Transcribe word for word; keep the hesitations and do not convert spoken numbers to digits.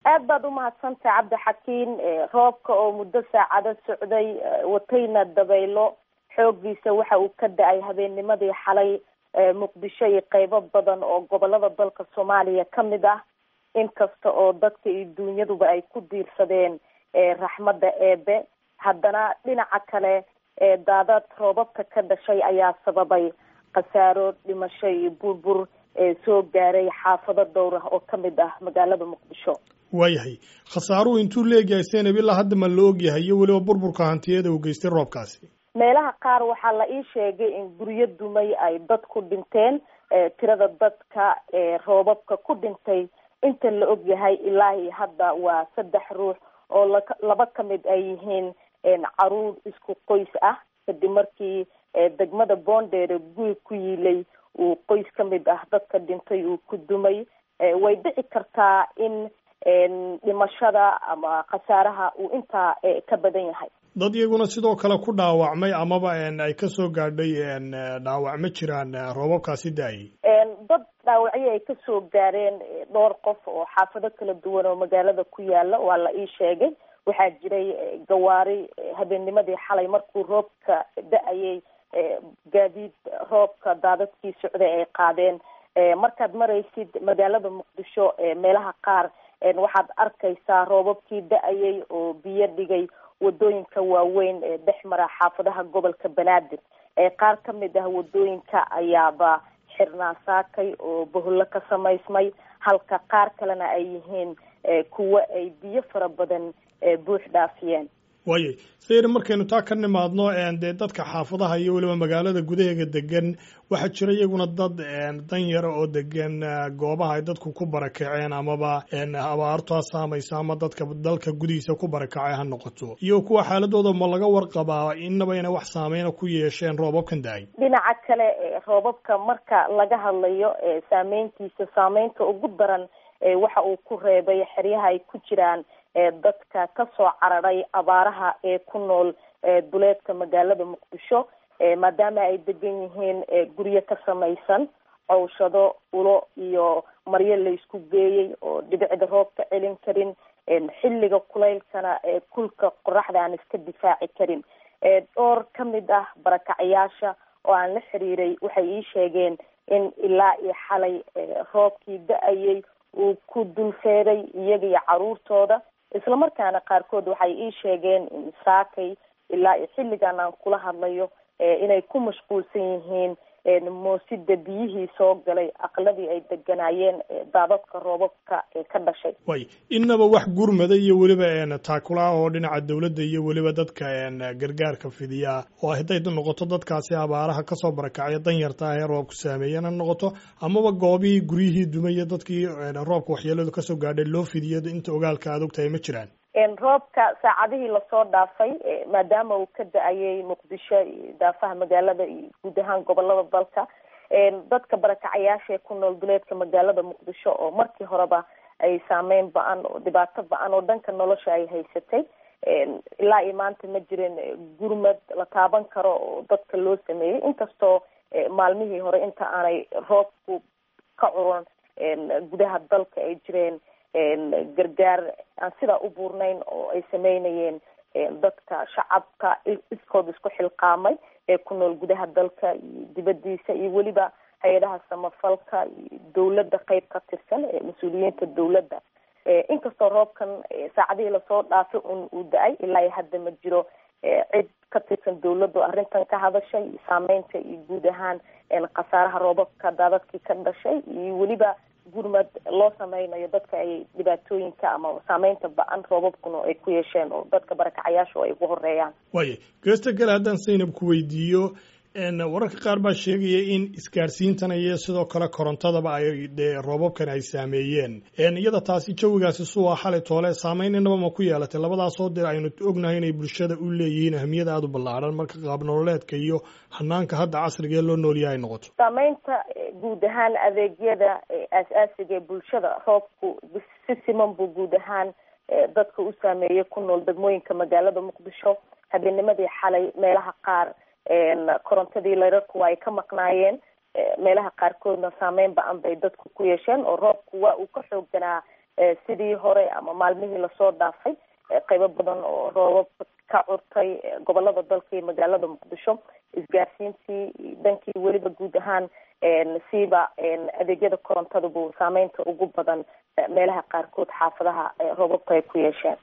aad baad u mahadsantahay cabdixakiin. roobka oo muddo saacado socday watayna dabaylo xooggiisa waxa uu ka da-ay habeennimadii xalay muqdisho iyo qeybo badan oo gobolada dalka soomaaliya ka mid ah, inkasta oo dadka iyo dunyaduba ay ku diirsadeen raxmadda eebe. haddana dhinaca kale daadad roobabka ka dhashay ayaa sababay khasaaro, dhimasho iyo burbur soo gaaray xaafado dhowr ah oo ka mid ah magaalada muqdisho. waayahay, khasaaruhu intuu leegyahay Zainab ilaa hadda ma la ogyahay iyo weliba burburka hantiyada uu geystay roobkaasi? meelaha qaar waxaa la ii sheegay in guryo dumay ay dad ku dhinteen. tirada dadka roobabka ku dhintay inta la ogyahay ilaa iyo hadda waa saddex ruux oo laba ka mid ay yihiin caruur isku qoys ah, kadib markii degmada Boondheere guri ku yiilay uu qoys ka mid ah dadka dhintay uu ku dumay. way dhici kartaa in dhimashada ama khasaaraha uu intaa ka badan yahay. dad iyaguna sidoo kale ku dhaawacmay amaba ay ka soo gaadhay dhaawac ma jiraan roobabkaasi da-ay? dad dhaawacyo ay ka soo gaareen dhowr qof oo xaafado kala duwan oo magaalada ku yaala waa la ii sheegay. waxaa jiray gawaari habeennimadii xalay markuu roobka da-ayay gaadiid roobka daadadkii socday ay qaadeen. markaad maraysid magaalada muqdisho meelaha qaar waxaad arkaysaa roobabkii da-ayay oo biyo dhigay wadooyinka waaweyn ee dhex mara xaafadaha gobolka Banaadir. qaar ka mid ah wadooyinka ayaaba xirnaa saakay oo boholo ka samaysmay, halka qaar kalena ay yihiin kuwa ay biyo fara badan buux dhaafiyeen. waayay sayr, markaynu taa ka nimaadno dee dadka xaafadaha iyo weliba magaalada gudaheega degan waxaa jira iyaguna dad dan yara oo degan goobaha ay dadku ku barakaceen amaba abaartu ha saamaysa ama dadka dalka gudihiisa ku barakacay ha noqoto, iyo kuwa xaaladooda ma laga warqabaa inaba inay wax saameyna ku yeesheen roobabkan da-ay? dhinaca kale roobabka marka laga hadlayo saameyntiisa, saameynta ugu daran waxa uu ku reebay xeryaha ay ku jiraan dadka ka soo cararay abaaraha ee ku nool duleedka magaalada muqdisho, maadaama ay degan yihiin guryo ka samaysan cawshado, ulo iyo maryo la isku geeyey oo dhibicda roobka celin karin, xilliga kulaylkana kulka qoraxda aan iska difaaci karin. dhowr ka mid ah barakacayaasha oo aan la xiriiray waxay ii sheegeen in ilaa iyo xalay roobkii da-ayay uu ku dulfeeray iyaga iyo caruurtooda. isla markaana qaarkood waxay ii sheegeen in saakay ilaa iyo xilligan aan kula hadlayo inay ku mashquulsan yihiin moosida biyihii soo galay aqladii ay deganaayeen daadadka roobabka ka dhashay. way inaba wax gurmada iyo weliba taakula oo dhinaca dawladda iyo weliba dadka gargaarka fidiya oo hadday noqoto dadkaasi abaaraha kasoo barakacaya danyarta ah ee roobku saameeyana noqoto amaba goobihii guryihii dumaya dadkii roobka waxyeeladu kasoo gaadhay loo fidiyo inta ogaalka aad ogtahay ma jiraan? roobka saacadihii lasoo dhaafay maadaama uu ka da-ayay muqdisho iyo daafaha magaalada iyo guud ahaan gobolada dalka, dadka barakacayaasha ee ku nool duleedka magaalada muqdisho oo markii horeba ay saameyn ba-an oo dhibaato ba-an oo dhanka nolosha ay haysatay, ilaa iyo maanta ma jirin gurmad la taaban karo oo dadka loo sameeyey, inkastoo maalmihii hore inta aanay roobku ka curan gudaha dalka ay jireen gargaar aan sidaa u buurnayn oo ay sameynayeen dadka shacabka iskood isku xilqaamay ee ku nool gudaha dalka iyo dibadiisa iyo weliba hay-adaha samafalka iyo dawladda qeyb ka tirsan ee mas-uuliyiinta dawladda. inkastoo roobkan saacadihii lasoo dhaafay un uu da-ay, ilaa iyo hadda ma jiro cid ka tirsan dawladdu arrintan ka hadashay saameynta iyo guud ahaan khasaaraha roobabka daadadkii ka dhashay iyo weliba gurmad loo sameynayo dadka ay dhibaatooyinka ama saameynta ba-an roobabkuna ay ku yeesheen oo dadka barakacayaashu ay ugu horeeyaan. waaya geesta kale haddaan Zainab ku weydiiyo, wararka qaar baa sheegaya in isgaarsiintana iyo sidoo kale korontadaba ay dee roobabkan ay saameeyeen. iyada taasi jawigaasi suwa xalay toole saameyn inaba ma ku yeelatay? labadaasoo dee aynu ognahay inay bulshada u leeyihiin ahmiyad aada u ballaaran marka qaab nololeedka iyo hanaanka hadda casriga ee loo noolyahay ay noqoto. saameynta guud ahaan adeegyada aasaasiga ee bulshada roobku si siman buu guud ahaan dadka u saameeyey ku nool degmooyinka magaalada muqdisho. habeennimadii xalay meelaha qaar korontadii layrarku ay ka maqnaayeen, meelaha qaarkoodna saameyn ba-an bay dadku ku yeesheen oo roobku waa uu ka xoogganaa sidii hore ama maalmihii lasoo dhaafay qaybo badan oo roobab ka curtay gobolada dalka iyo magaalada muqdisho isgaarsiintii dhankii weliba guud ahaan siiba adeegyada korontada buu saameynta ugu badan meelaha qaarkood xaafadaha roobabka ay ku yeesheen.